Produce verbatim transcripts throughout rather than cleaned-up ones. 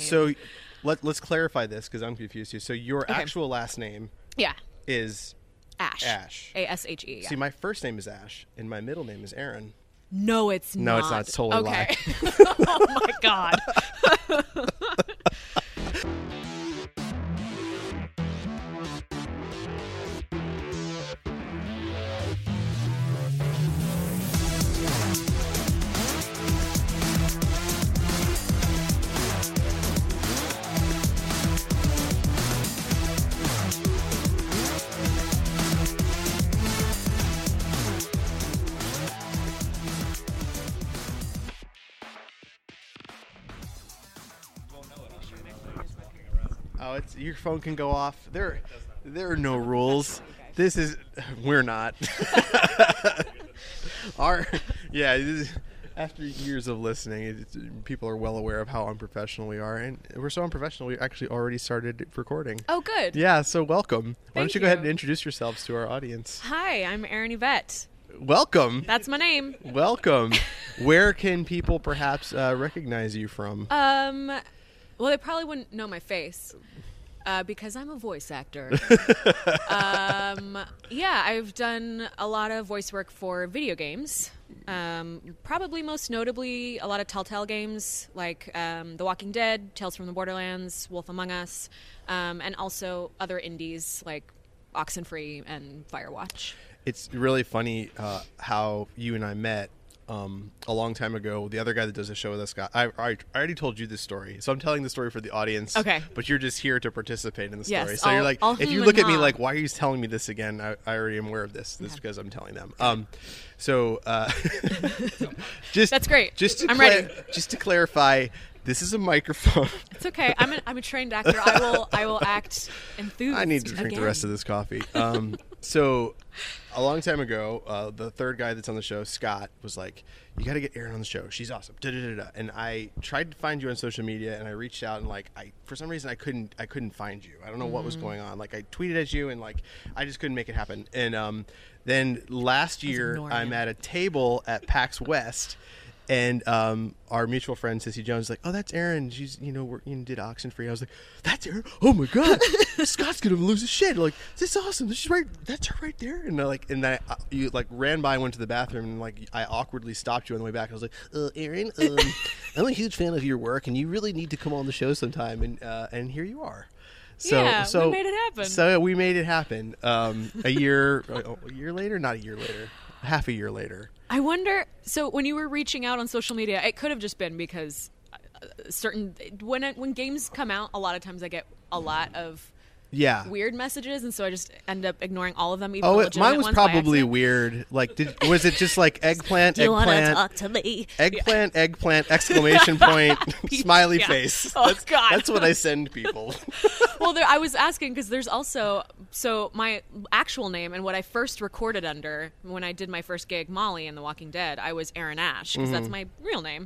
So let, let's clarify this because I'm confused too. So your Okay. actual last name Yeah. is Ash. Ash. A S H E. Yeah. See, my first name is Ash, and my middle name is Aaron. No, it's No, not. it's not. It's totally a okay. Oh, my God. Oh, it's your phone can go off. There, there are no rules. This is we're not. Our yeah. This is, after years of listening, it's, people are well aware of how unprofessional we are, and we're so unprofessional. We actually already started recording. Oh, good. Yeah. So welcome. Why Thank don't you go ahead you. and introduce yourselves to our audience? Hi, I'm Erin Yvette. Welcome. That's my name. Welcome. Where can people perhaps uh, recognize you from? Um, well, they probably wouldn't know my face uh, because I'm a voice actor. um, yeah, I've done a lot of voice work for video games. Um, probably most notably a lot of Telltale games like um, The Walking Dead, Tales from the Borderlands, Wolf Among Us, um, and also other indies like Oxenfree and Firewatch. It's really funny uh, how you and I met um, a long time ago. The other guy that does the show with us, got, I, I, I already told you this story, so I'm telling the story for the audience. Okay. But you're just here to participate in the story. Yes, so I'll- you're like, I'll if you hum look and at me haw. like, why are you telling me this again? I, I already am aware of this. This is because I'm telling them. Um, so uh, just That's great. Just to I'm cla- ready. Just to clarify, this is a microphone. It's okay. I'm a, I'm a trained actor. I will I will act enthused. I need to drink again. the rest of this coffee. Um, so, a long time ago, uh, the third guy that's on the show, Scott, was like, "You got to get Erin on the show. She's awesome." Da, da, da, da. And I tried to find you on social media, and I reached out, and like, I for some reason I couldn't I couldn't find you. I don't know what was going on. Like, I tweeted at you, and like, I just couldn't make it happen. And um, then last year, ignoring I'm you. at a table at PAX West. And um, our mutual friend Sissy Jones is like, "Oh, that's Erin. She's you know working and did Oxenfree." I was like, "That's Erin. Oh my god, Scott's gonna lose his shit. Like, this is awesome. She's right. That's her right there." And I, like, and then I, you like ran by, went to the bathroom, and like I awkwardly stopped you on the way back. I was like, uh, "Erin, um, I'm a huge fan of your work, and you really need to come on the show sometime." And uh, and here you are. So, Yeah, we so, made it happen. So we made it happen. Um, a year, a year later, not a year later, half a year later. I wonder. So when you were reaching out on social media, it could have just been because uh, certain when it, when games come out, a lot of times I get a lot of Yeah. weird messages, and so I just end up ignoring all of them. Even Oh, the it, legitimate mine was ones by probably accident. weird. Like, did was it just like eggplant, Do you want to eggplant, talk to me? eggplant, eggplant, exclamation point, smiley Yeah. face? Oh, that's, God. that's what I send people. Well, there, I was asking because there's also so my actual name and what I first recorded under when I did my first gig, Molly in The Walking Dead, I was Erin Ash because that's my real name.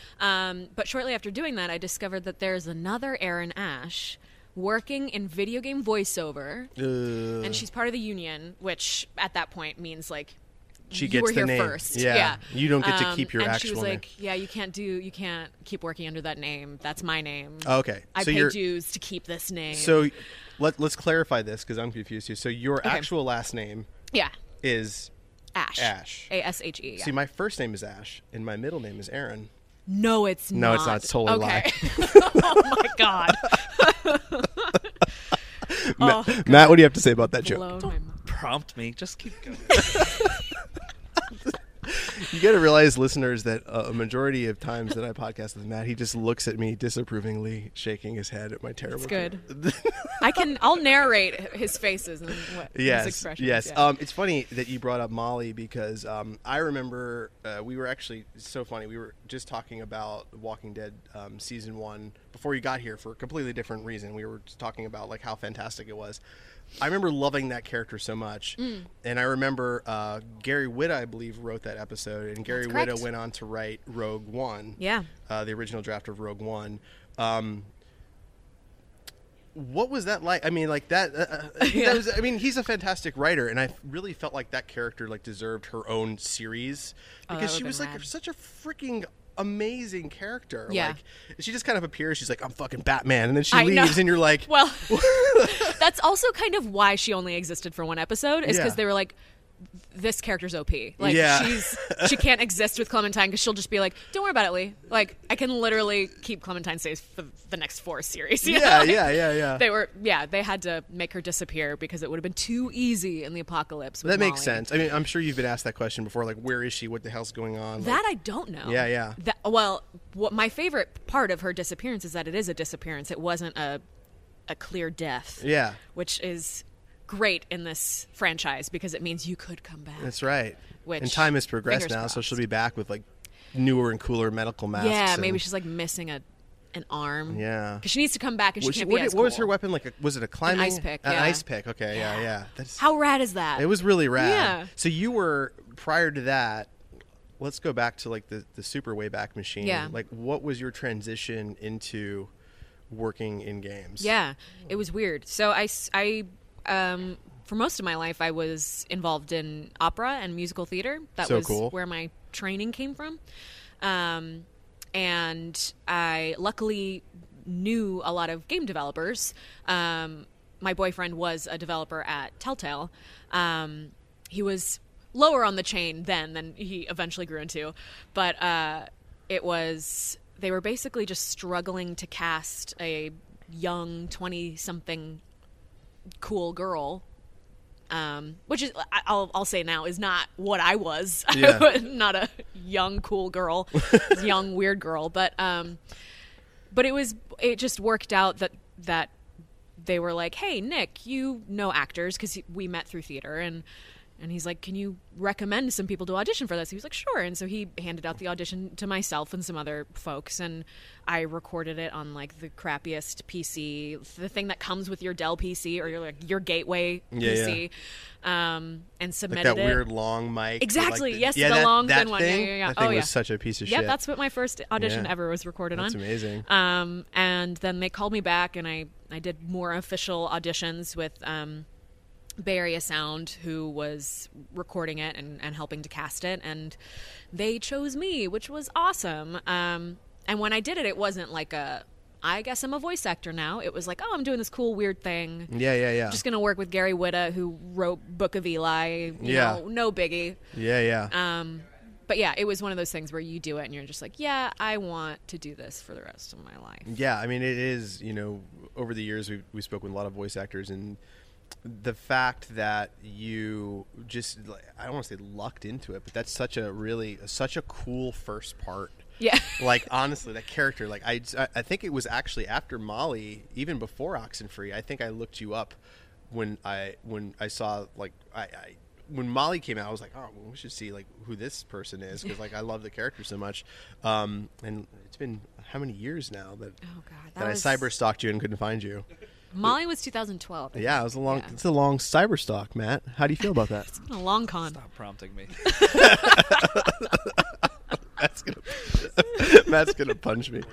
Um, but shortly after doing that, I discovered that there's another Erin Ash working in video game voiceover, Uh, and she's part of the union, which at that point means like She you gets were the here name. first. Yeah. Yeah, You don't get to Um, keep your and actual she was name. like, "Yeah, you can't do, you can't keep working under that name. That's my name. okay, I so pay you're dues to keep this name." so let let's clarify this because I'm confused too. So your Okay. actual last name yeah, is Ash. Ash. A S H E. Yeah. See, my first name is Ash, and my middle name is Aaron. No, it's No, not. it's not. It's totally a lie. Okay. Oh my god. Ma- Oh, Matt, what do you have to say about that joke? blown my mind. Prompt me. Just keep going. You got to realize, listeners, that uh, a majority of times that I podcast with Matt, he just looks at me disapprovingly, shaking his head at my terrible. It's good. joke. I can. I'll narrate his faces and what Yes, his expressions. yes. Yeah. Um, it's funny that you brought up Molly because um, I remember uh, we were actually it's so funny. We were just talking about Walking Dead um, season one before you got here for a completely different reason. We were just talking about like how fantastic it was. I remember loving that character so much, Mm. and I remember uh, Gary Whitta, I believe, wrote that episode, and Gary That's Whitta correct. went on to write Rogue One. Yeah. uh, the original draft of Rogue One. Um, what was that like? I mean, like that. Uh, Yeah. that was, I mean, he's a fantastic writer, and I really felt like that character like deserved her own series Oh, that because would've she been was like rad. such a freaking amazing character. Yeah. Like, she just kind of appears. She's like, I'm fucking Batman. And then she I leaves, know. and you're like, Well, that's also kind of why she only existed for one episode, is because Yeah. they were like, this character's O P. Like, Yeah. she's she can't exist with Clementine because she'll just be like, don't worry about it, Lee. Like, I can literally keep Clementine safe for the next four series. You know? yeah, Like, yeah, yeah, yeah. They were, yeah, they had to make her disappear because it would have been too easy in the apocalypse. With That makes Molly. sense. I mean, I'm sure you've been asked that question before. Like, where is she? What the hell's going on? Like, That I don't know. Yeah, yeah. That, well, what my favorite part of her disappearance is that it is a disappearance. It wasn't a a clear death. yeah, Which is great in this franchise because it means you could come back. that's right. Which, and time has progressed fingers now, so crossed. she'll be back with like newer and cooler medical masks. Yeah, and- maybe she's like missing a an arm. Yeah. because she needs to come back and she What, can't what, be as what was cool. her weapon? Like, a, was it a climbing ice pick, An yeah. ice pick. Okay, yeah, yeah. That's How rad is that? It was really rad. Yeah. So you were prior to that. Let's go back to like the the Super Wayback Machine. Yeah. Like, what was your transition into working in games? Yeah, it was weird. So I, s- I, um, for most of my life, I was involved in opera and musical theater. That So was cool. where my training came from. Um, and I luckily knew a lot of game developers. Um, my boyfriend was a developer at Telltale. Um, he was lower on the chain then than he eventually grew into, but uh, it was they were basically just struggling to cast a young twenty-something cool girl. Um, which is, I- I'll, I'll say now, is not what I was. Yeah. Not a young, cool girl, young, weird girl. But, um, but it was, it just worked out that, that they were like, hey, Nick, you know actors, because we met through theater. And, and he's like, can you recommend some people to audition for this? He was like, sure. And so he handed out the audition to myself and some other folks. And I recorded it on like the crappiest P C, the thing that comes with your Dell P C or your like your gateway Yeah, P C, um, and Like submitted that it. weird long mic. Exactly, Like the, yes, yeah, the that, long that thin one. Yeah, thing, yeah, yeah. That thing Oh, yeah. was such a piece of Yeah, shit. that's what my first audition Yeah. ever was recorded That's on. amazing. Um, and then they called me back, and I, I did more official auditions with um, Bay Area Sound, who was recording it and, and helping to cast it, and they chose me, which was awesome. Um, and when I did it, it wasn't like a, I guess I'm a voice actor now. It was like, oh, I'm doing this cool, weird thing. Yeah, yeah, yeah. Just going to work with Gary Whitta, who wrote Book of Eli. You Yeah. know, no biggie. yeah, yeah. Um, but yeah, it was one of those things where you do it and you're just like, yeah, I want to do this for the rest of my life. Yeah, I mean, it is, you know, over the years we we spoke with a lot of voice actors, and the fact that you just, like, I don't want to say lucked into it, but that's such a really, such a cool first part. Yeah. Like, honestly, that character, like, I, I think it was actually after Molly, even before Oxenfree, I think I looked you up when I, when I saw, like, I, I when Molly came out, I was like, oh, well, we should see, like, who this person is, because, like, I love the character so much. Um, and it's been how many years now that, Oh, God. that, That was, I cyber stalked you and couldn't find you. Molly was two thousand twelve. I Yeah, it think. was a long, Yeah. it's a long cyber stalk, Matt. How do you feel about that? It's been a long con. Stop prompting me. Matt's gonna, Matt's gonna punch me.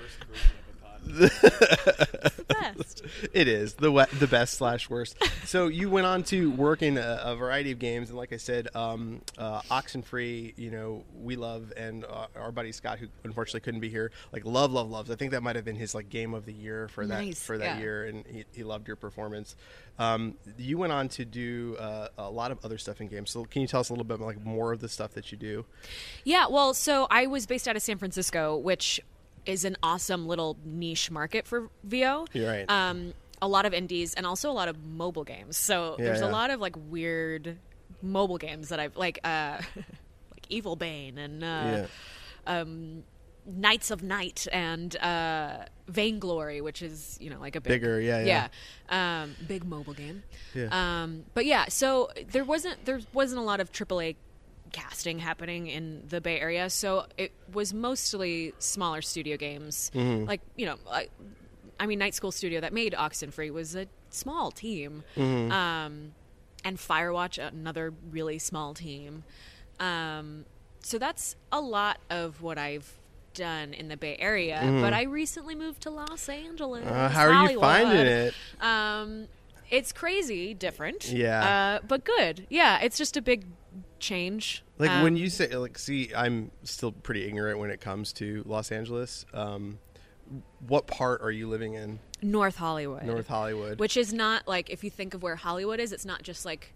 Best. It is the we- the best slash worst. So you went on to work in a, a variety of games, and like I said, um, uh, Oxenfree, you know, we love, and uh, our buddy Scott, who unfortunately couldn't be here, like love, love, loves. I think that might have been his like game of the year for that Nice, for that yeah. year, and he, he loved your performance. Um, you went on to do uh, a lot of other stuff in games. So can you tell us a little bit like more of the stuff that you do? Yeah, well, so I was based out of San Francisco, which is an awesome little niche market for V O. You're right. Um, a lot of indies and also a lot of mobile games. So Yeah, there's yeah. a lot of like weird mobile games that I've like, uh, like Evil Bane and uh, yeah. um, Knights of Night and uh, Vainglory, which is you know like a big, Bigger, yeah, yeah. yeah, um, big mobile game. Yeah. Um, but yeah, so there wasn't there wasn't a lot of triple A casting happening in the Bay Area, so it was mostly smaller studio games. Mm-hmm. Like you know, I, I mean, Night School Studio that made Oxenfree was a small team, Mm-hmm. um, and Firewatch another really small team. Um, so that's a lot of what I've done in the Bay Area. But I recently moved to Los Angeles. Uh, how are you Hollywood. finding it? Um, it's crazy different. Yeah. Uh, but good. Yeah, it's just a big change. Like Um, when you say, like, see, I'm still pretty ignorant when it comes to Los Angeles. Um, what part are you living in? North Hollywood. North Hollywood. Which is not like, if you think of where Hollywood is, it's not just like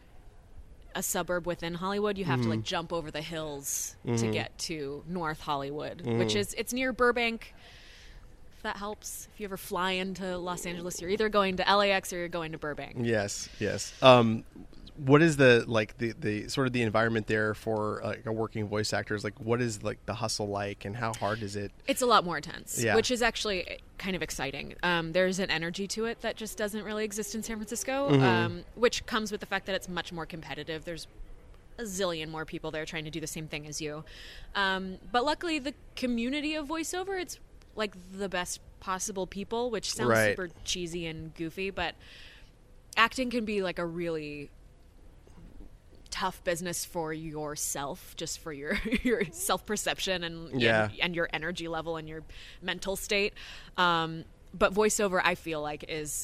a suburb within Hollywood. You have Mm-hmm. to like jump over the hills to Mhm. get to North Hollywood, Mhm. which is, it's near Burbank. If that helps. If you ever fly into Los Angeles, you're either going to L A X or you're going to Burbank. Yes, yes. Um, what is the like the, the sort of the environment there for like a working voice actor? Is like what is like the hustle like, and how hard is it? It's a lot more intense, Yeah. which is actually kind of exciting. Um, there's an energy to it that just doesn't really exist in San Francisco, Mhm. um, which comes with the fact that it's much more competitive. There's a zillion more people there trying to do the same thing as you. Um, but luckily, the community of voiceover, it's like the best possible people, which sounds Right. super cheesy and goofy, but acting can be like a really tough business for yourself, just for your your self-perception and Yeah. and, and your energy level and your mental state. Um, but voiceover, I feel like, is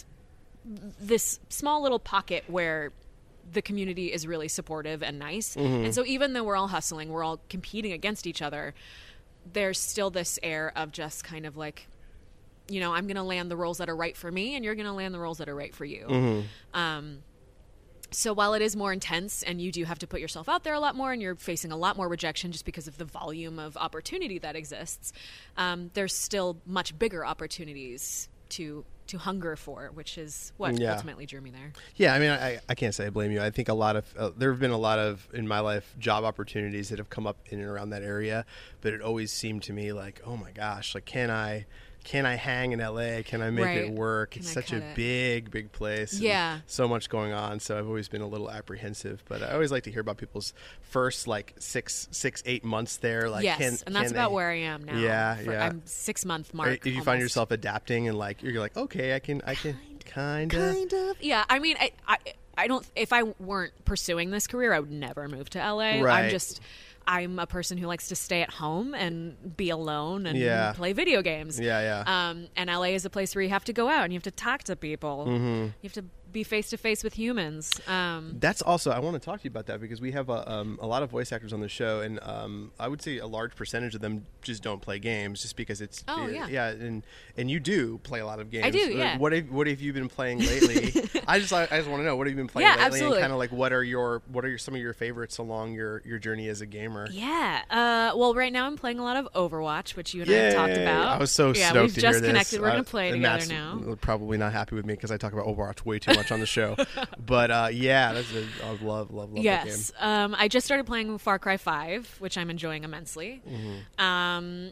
this small little pocket where the community is really supportive and nice. Mm-hmm. And so even though we're all hustling, we're all competing against each other, there's still this air of just kind of like, you know, I'm going to land the roles that are right for me, and you're going to land the roles that are right for you. Mm-hmm. Um, so while it is more intense and you do have to put yourself out there a lot more and you're facing a lot more rejection just because of the volume of opportunity that exists, um, there's still much bigger opportunities to to hunger for, which is what Yeah. ultimately drew me there. Yeah, I mean, I, I can't say I blame you. I think a lot of uh, there have been a lot of in my life job opportunities that have come up in and around that area, but it always seemed to me like, oh my gosh, like can I can I hang in L A? Can I make Right. it work? Can It's I such a cut it? big, big place. and Yeah. so much going on. So I've always been a little apprehensive, but I always like to hear about people's first like six, six, eight months there. Like, yes, can, and that's can about they- where I am now. Yeah, For- yeah. I'm six month Or mark. if you find almost. yourself adapting and like you're like, okay, I can, I can, kind of. Kind of. Yeah, I mean, I, I, I don't. If I weren't pursuing this career, I would never move to L A. Right. I'm just, I'm a person who likes to stay at home and be alone and Yeah. play video games. Yeah, yeah. Um, and L A is a place where you have to go out and you have to talk to people. Mm-hmm. You have to be face to face with humans. Um, That's also I want to talk to you about that because we have a, um, a lot of voice actors on the show, and um, I would say a large percentage of them just don't play games, just because it's Oh, uh, yeah. yeah, and and you do play a lot of games. I do, Uh, yeah. What have what have you been playing lately? I just I just want to know what have you been playing Yeah, lately, absolutely. and kind of like what are your what are your, some of your favorites along your, your journey as a gamer? yeah. Uh, well, right now I'm playing a lot of Overwatch, which you and I have talked Yay! about. I was so yeah, stoked we've to just hear this. connected. We're Uh, gonna play and together Matt's now. probably not happy with me because I talk about Overwatch way too much on the show. But uh, yeah, that's a, I love, love, love that game. Yes. Um, I just started playing Far Cry five, which I'm enjoying immensely. Mm-hmm. Um,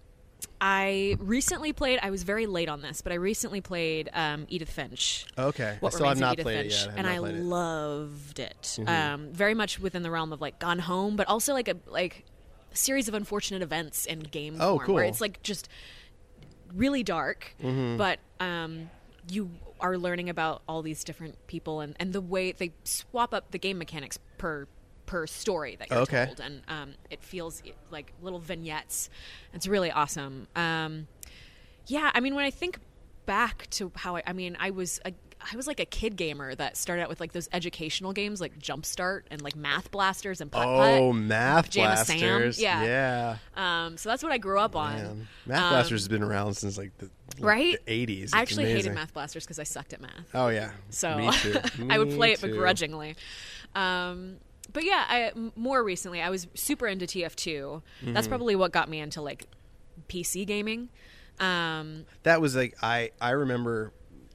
I recently played, I was very late on this, but I recently played um, Edith Finch. Okay, What I still have Remains of not Edith played Finch, it yet. I have and not I played it. loved it. Mhm. Um, very much within the realm of like Gone Home, but also like a like a series of unfortunate events in game Oh, form, where cool. it's like just really dark, Mhm. but um, you are learning about all these different people and, and the way they swap up the game mechanics per per story that you're Okay. told, and um, it feels like little vignettes. It's really awesome. Um, yeah, I mean, when I think back to how I, I mean, I was a, I was like a kid gamer that started out with like those educational games like Jumpstart and like Math Blasters and Putt Putt. Oh, Math Pajama Sam, Blasters. yeah. Yeah. Um, so that's what I grew up on. Man. Math Um, Blasters has been around since like the, like, Right? the eighties. I It's actually amazing. hated Math Blasters because I sucked at math. Oh yeah. So Me too. I would Me play it too. begrudgingly. Um, but yeah, I, m- more recently, I was super into T F two. Mm-hmm. That's probably what got me into like P C gaming. Um, That was like I I remember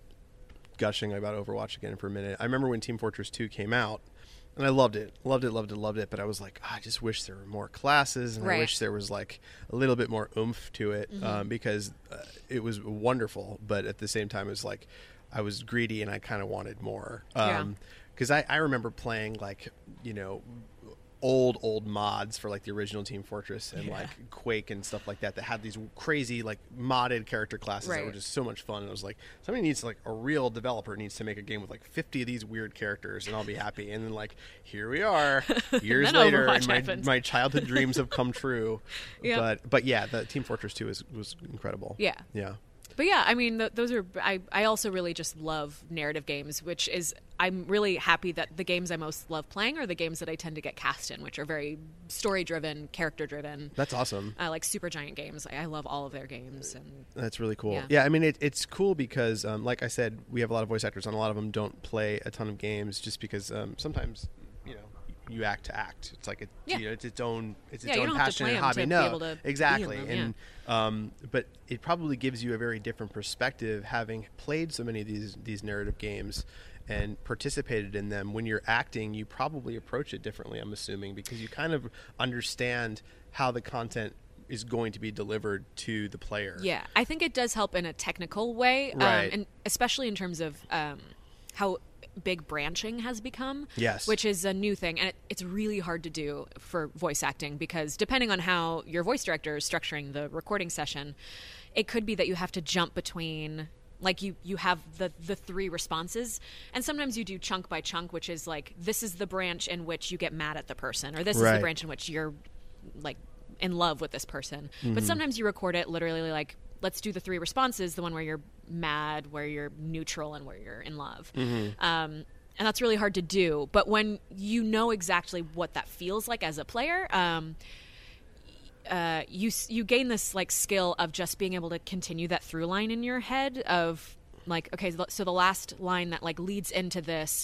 gushing about Overwatch again for a minute. I remember when Team Fortress two came out, and I loved it, loved it, loved it, loved it. But I was like, "Ah, I just wish there were more classes, and Right. I wish there was like a little bit more oomph to it, Mm-hmm. um, because uh, it was wonderful. But at the same time, it was like I was greedy and I kind of wanted more. Yeah. Um, because I, I remember playing like you know old old mods for like the original Team Fortress and Yeah. like Quake and stuff like that that had these crazy like modded character classes that were Right. just so much fun. And I was like, somebody needs like a real developer needs to make a game with like fifty of these weird characters and I'll be happy. And then like here we are years Then later Overwatch and my, happened. my childhood dreams have come true. Yeah. But but yeah, the Team Fortress two is, was incredible. yeah. Yeah. But yeah, I mean, th- those are. I, I also really just love narrative games, which is I'm really happy that the games I most love playing are the games that I tend to get cast in, which are very story driven, character driven. That's awesome. I like Supergiant Games. I, I love all of their games, and That's really cool. Yeah, Yeah. I mean, it, it's cool because, um, like I said, we have a lot of voice actors, and a lot of them don't play a ton of games just because um, sometimes, you know, you act to act. It's like it, Yeah. you know, it's its own, it's Yeah, its you own don't have to passion play and 'em hobby. to be No, able to be in exactly. them, and um, but it probably gives you a very different perspective having played so many of these these narrative games and participated in them. When you're acting, you probably approach it differently, I'm assuming, because you kind of understand how the content is going to be delivered to the player. yeah, I think it does help in a technical way, Right. um, and especially in terms of um, how big branching has become. Yes. Which is a new thing, and it, it's really hard to do for voice acting because depending on how your voice director is structuring the recording session, it could be that you have to jump between. Like you, you have the, the three responses, and sometimes you do chunk by chunk, which is like this is the branch in which you get mad at the person, or this is Right. the branch in which you're like in love with this person. Mm-hmm. But sometimes you record it literally like let's do the three responses: the one where you're mad, where you're neutral, and where you're in love. Mm-hmm. Um, and that's really hard to do. But when you know exactly what that feels like as a player. Um, Uh, you you gain this like skill of just being able to continue that through line in your head of like okay, so the last line that like leads into this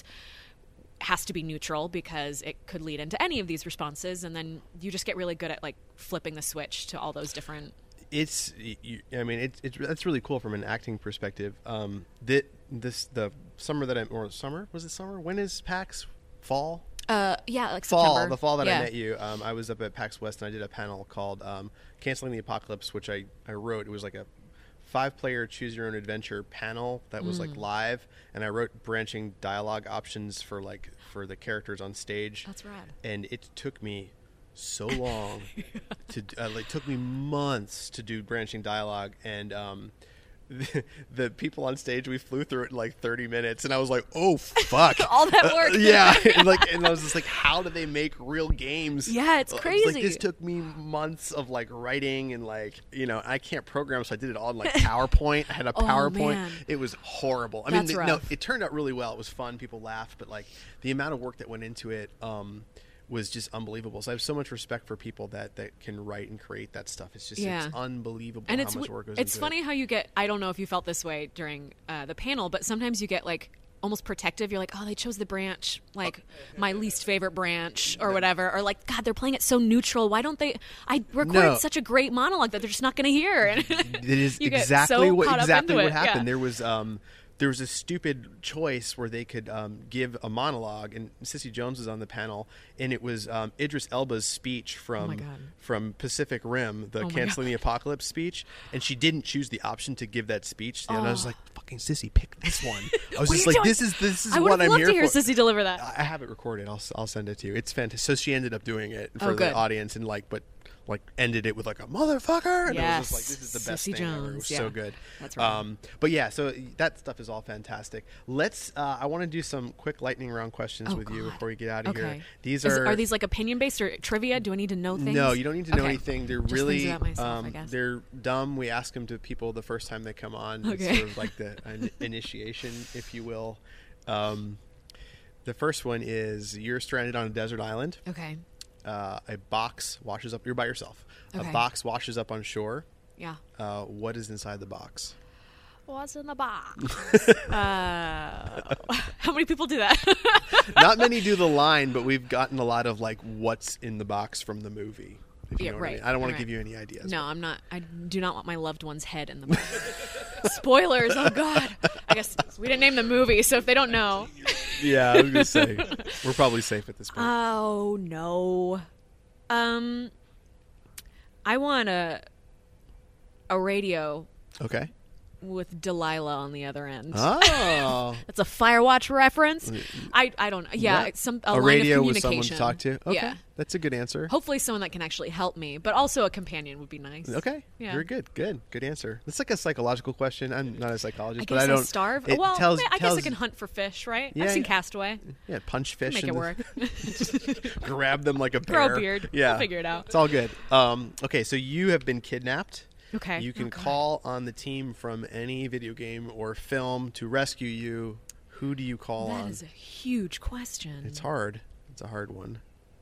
has to be neutral because it could lead into any of these responses, and then you just get really good at like flipping the switch to all those different. It's, you, I mean, it's it's that's really cool from an acting perspective. Um, that this the summer that I or summer was it summer? When is PAX? Fall. Uh, yeah, like Fall, September. the fall that yeah. I met you, um, I was up at PAX West and I did a panel called um, "Canceling the Apocalypse," which I, I wrote. It was like a five-player choose-your-own-adventure panel that was Mm. like live, and I wrote branching dialogue options for like for the characters on stage. That's rad. And it took me so long to uh, like took me months to do branching dialogue, and um, the, the people on stage, we flew through it in like thirty minutes, and I was like, oh fuck, All that work. Uh, yeah, and like, and I was just like, how do they make real games? Yeah, it's Uh, crazy. Like this took me months of like writing, and like, you know, I can't program, so I did it all in like PowerPoint. I had a Oh, PowerPoint. man. It was horrible. I That's mean, th- no, rough. it turned out really well. It was fun. People laughed, but like the amount of work that went into it um, was just unbelievable. So I have so much respect for people that, that can write and create that stuff. It's just Yeah. it's unbelievable And how it's much w- work goes it's into funny it. how you get I don't know if you felt this way during uh, the panel, but sometimes you get like almost protective. You're like, oh, they chose the branch, like my least favorite branch or whatever, or like, God, they're playing it so neutral. Why don't they? I recorded No. such a great monologue that they're just not going to hear. And It is you get exactly so what caught up exactly into what it. happened. Yeah. There was um, there was a stupid choice where they could um, give a monologue, and Cissy Jones was on the panel, and it was um, Idris Elba's speech from my God. from Pacific Rim, the Oh my Canceling the Apocalypse speech, and she didn't choose the option to give that speech. And I was Oh. like, "Fucking Cissy, pick this one." I was What are just you like, doing? "This is this is I would what have I'm loved here to hear for." Sissy deliver that. I have it recorded. I'll I'll send it to you. It's fantastic. So she ended up doing it for Oh, the good. audience, and like, but like ended it with like a motherfucker, and it was just like, Yes. this is the best Sissy thing ever. It Jones, was yeah. so good. That's right. Um, but yeah, so that stuff is all fantastic. Let's. Uh, I want to do some quick lightning round questions Oh, with you God. before we get out of Okay. here. These Is- are are these like opinion based or trivia? Do I need to know things? no, you don't need to know Okay. anything. They're Just really things about myself, I um, guess. they're dumb. We ask them to people the first time they come on. It's Okay. sort of like the an initiation, if you will. Um, the first one is you're stranded on a desert island. Okay. Uh, a box washes up. You're by yourself. Okay. A box washes up on shore. Yeah. Uh, what is inside the box? What's in the box? uh, how many people do that? Not many do the line, but we've gotten a lot of like, "What's in the box" from the movie. If you Yeah, know what I right, mean. I don't want right. to give you any ideas. No, I'm not. I do not want my loved one's head in the movie. Spoilers. Oh God. I guess we didn't name the movie, so if they don't know. Yeah, I was gonna say we're probably safe at this point. Oh no. Um, I want a a radio Okay. with Delilah on the other end. Oh. That's a Firewatch reference. I I don't. Yeah, Yeah. it's some a, A line radio of with someone communication. to talk to. Okay. Yeah. That's a good answer. Hopefully, someone that can actually help me, but also a companion would be nice. Okay. Yeah. Very good. Good. Good answer. It's like a psychological question. I'm not a psychologist, I but guess I I don't starve. It well, tells, I guess tells, I can hunt for fish, right? Yeah, I've seen yeah. Castaway. Yeah, punch fish. Make in it the- work. grab them like a bear. Grow a beard. Yeah. We'll figure it out. It's all good. Um, okay, so you have been kidnapped Okay. You can Oh, God. call on the team from any video game or film to rescue you. Who do you call That on? is a huge question. It's hard. It's a hard one.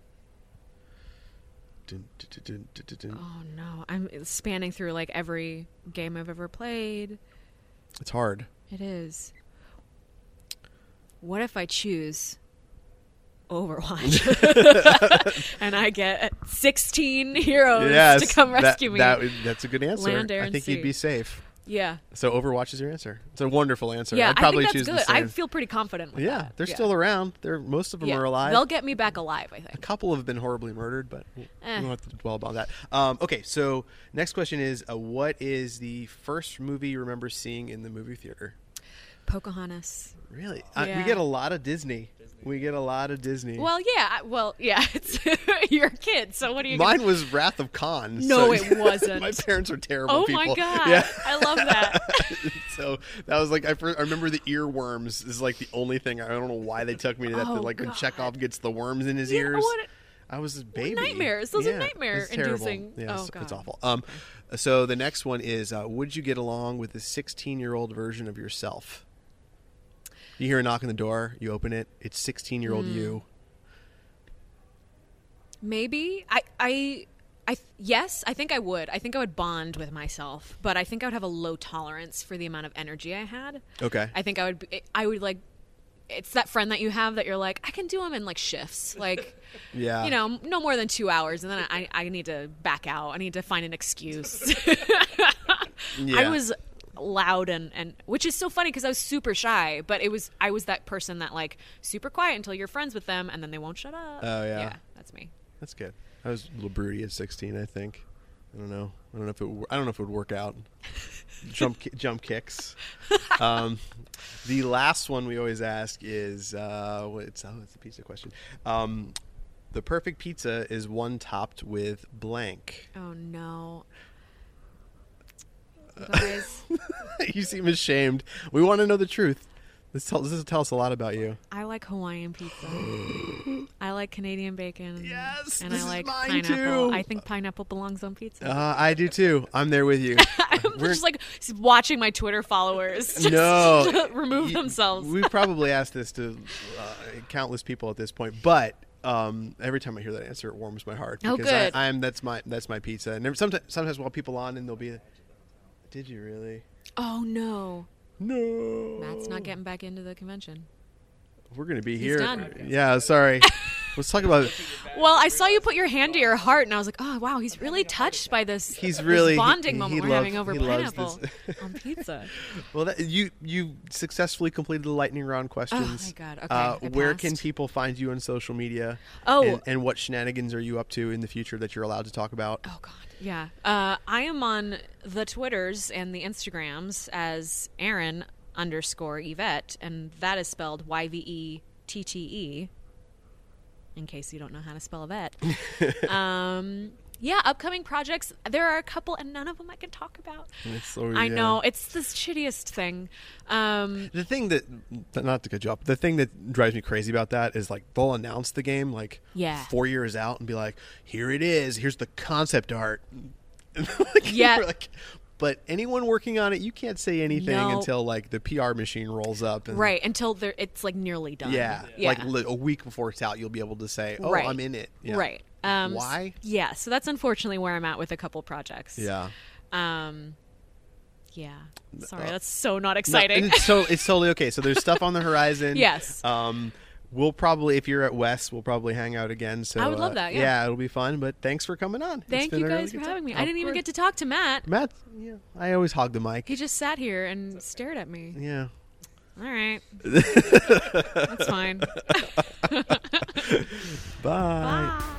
Dun, dun, dun, dun, dun, dun. Oh no, I'm spanning through like every game I've ever played. It's hard. It is. What if I choose Overwatch and I get sixteen heroes Yes, to come that- rescue me? that- that's a good answer. Land, air, I and think you'd sea. be safe. Yeah, So Overwatch is your answer. It's a wonderful answer. yeah. I'd probably I think choose that's the good. same. I feel pretty confident with yeah, that. they're still around. They're most of them Yeah. are alive. They'll get me back alive, I A think. couple have been horribly murdered, but we Eh. don't have to dwell about that. Um, okay, so next question is, uh, what is the first movie you remember seeing in the movie theater? Pocahontas. Really? Uh, we Yeah. get a lot of Disney. We get a lot of Disney. Well, yeah. I- Well, yeah. It's you're a kid, so what are you? Mine gonna... was Wrath of Khan. No, so- it wasn't. My parents are terrible Oh people. my god! Yeah. I love that. So that was like I, first, I remember the earworms is like the only thing. I don't know why they took me to that. Oh, that, like when God. Chekhov gets the worms in his Yeah, ears. what- I was a baby. nightmares. Those are Yeah, nightmare it's terrible. inducing. Yeah, Oh, it's, it's God. awful. Um, so the next one is, uh, would you get along with the sixteen-year-old version of yourself? You hear a knock on the door. You open it. It's sixteen-year-old Hmm. you. Maybe I I I yes, I think I would. I think I would bond with myself, but I think I would have a low tolerance for the amount of energy I had. Okay. I think I would be, I would like it's that friend that you have that you're like I can do them in like shifts, like Yeah. you know, no more than two hours, and then I I need to back out. I need to find an excuse. Yeah. I was loud and and which is so funny because I was super shy, but it was I was that person that like super quiet until you're friends with them and then they won't shut up. Oh, yeah. Yeah, that's me. That's good. I was a little broody at sixteen. I think. I don't know. I don't know if it. wo- I don't know if it would work out. jump, ki- jump kicks. Um, the last one we always ask is, uh, what- it's oh, it's a pizza question. Um, the perfect pizza is one topped with blank. Oh no. Guys, You seem ashamed. We want to know the truth. This tells this will tell us a lot about you. I like Hawaiian pizza. I like Canadian bacon. Yes, and this I is like mine pineapple. too. I think pineapple belongs on pizza. Uh, I do too. I'm there with you. I'm we're- just like watching my Twitter followers just No. remove You- themselves. We've probably asked this to uh, countless people at this point, but um, every time I hear that answer, it warms my heart. Oh, because good. I, I'm that's my that's my pizza. And every, sometimes sometimes we'll have people on and they'll be, did you really? Oh no, No. Matt's not getting back into the convention. We're gonna be He's here. done. Yeah, sorry. Let's talk about it. Well, I saw you put your hand to your heart, and I was like, "Oh, wow, he's really touched by this. He's this really- bonding he- moment he we're loves- having over he loves pineapple this. on pizza." Well, that, you you successfully completed the lightning round questions. Oh, my God. Okay, Uh, I where passed. can people find you on social media? Oh. and, and what shenanigans are you up to in the future that you're allowed to talk about? Oh God, yeah. Uh, I am on the Twitters and the Instagrams as Aaron underscore Yvette, and that is spelled Y V E T T E. In case you don't know how to spell Yvette. um, yeah, upcoming projects. There are a couple, and none of them I can talk about. It's so- I yeah. know it's the shittiest thing. Um, The thing that, not to cut you off, the thing that drives me crazy about that is like they'll announce the game like Yeah. four years out and be like, "Here it is. Here's the concept art." Like, Yeah. we're like, but anyone working on it, you can't say anything No. until like the P R machine rolls up. And, right until they're, it's like nearly done. Yeah, yeah. like li- a week before it's out, you'll be able to say, "Oh, Right. I'm in it." Yeah. Right. Um, Why? Yeah. So that's unfortunately where I'm at with a couple projects. Yeah. Um, yeah. Sorry, Uh, that's so not No, exciting. and it's so it's totally okay. So there's stuff on the horizon. Yes. Um, we'll probably, if you're at West, we'll probably hang out again. So I would love uh, that, yeah. it'll be fun. But thanks for coming on. It's Thank been you a guys really for good having me. time. I didn't Of even course. get to talk to Matt. Matt. Yeah, I always hog the mic. He just sat here and stared at me. Yeah. All right. That's fine. Bye. Bye.